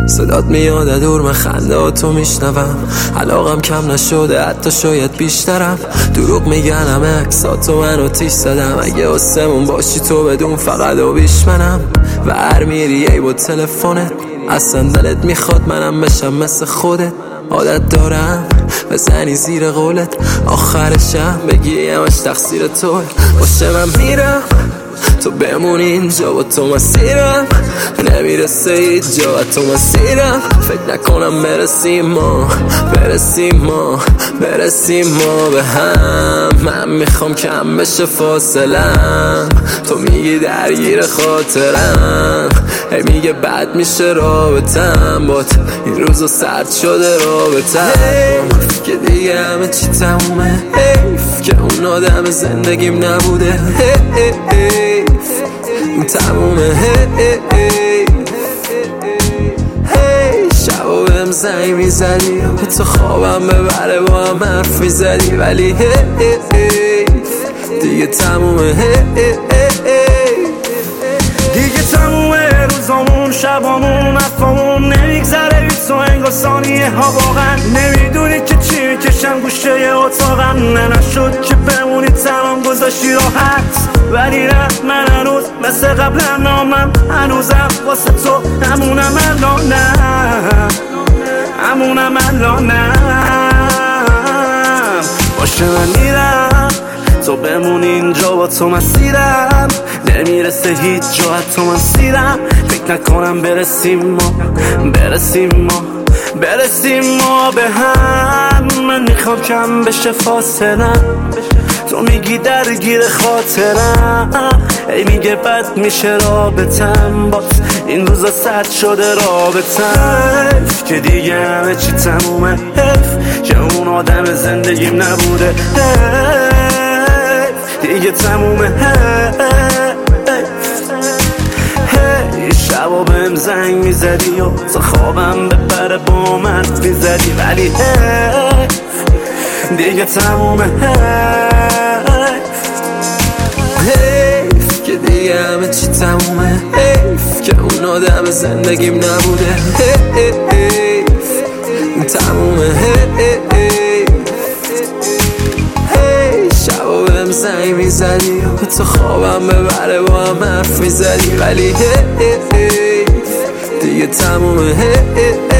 صدات میاد دور، من خنده تو میشنوم. علاقم کم نشده، حتی شاید بیشترم. دروغ میگنم عکساتو من آتیش زدم. اگه آسمون باشی تو بدون فقط آبیش منم. و هر میری ای با تلفنت، اصلا دلت میخواد منم بشم مثل خودت. عادت دارم بزنی زیر قولت، آخرشم بگی همش تقصیر توه. باشه من میرم تو بمونی اینجا، با تو مسیرم نمیرسه هیچ جا. با تو مسیرم فکر نکنم برسیم ما به هم. من میخوام کم بشه فاصلم، تو میگی درگیر خاطرم. میگه بد میشه رابطم بات، این روزا سرد شده رابطم. که دیگه همه چی تمومه، حیف که اون آدم زندگیم نبوده. این تمومه. شبا بهم زنگ میزدی، تو خوابم ببره با هم حرف میزدی، ولی دیگه تمومه. دیگه تمومه، روزامون شبامون افامون نمیگذره هیچ تو انگار ثانیه ها. واقعا نمیدونی که چی میکشم گوشه اتاقم. نشد که بمونی تمام گذاشتی راحت، ولی نه من هنوز مثل قبل نامم. هنوزم واسه تو همونم الانم. باشه من میرم تو بمونی اینجا، با تو مسیرم نمیرسه هیچ جا. حتی من سیرم فکر نکنم برسیم ما به هم. من میخوام کم بشه فاصلم، تو میگی درگیر خاطرم. ای میگه بد میشه رابطم بات، این روزا سرد شده رابطم. که دیگه همه چی تمومه، حیف که اون آدم زندگیم نبوده. دیگه تمومه. شبا بهم زنگ میزدی و تا خوابم ببره با من میزدی، ولی دیگه تمومه. حیف که دیگه همه چی تمومه، حیف که اون آدم زندگیم نبوده. این تمومه. شبا بهم زنگ میزدی و تو خوابم ببره با هم حرف میزدی، ولی دیگه تمومه.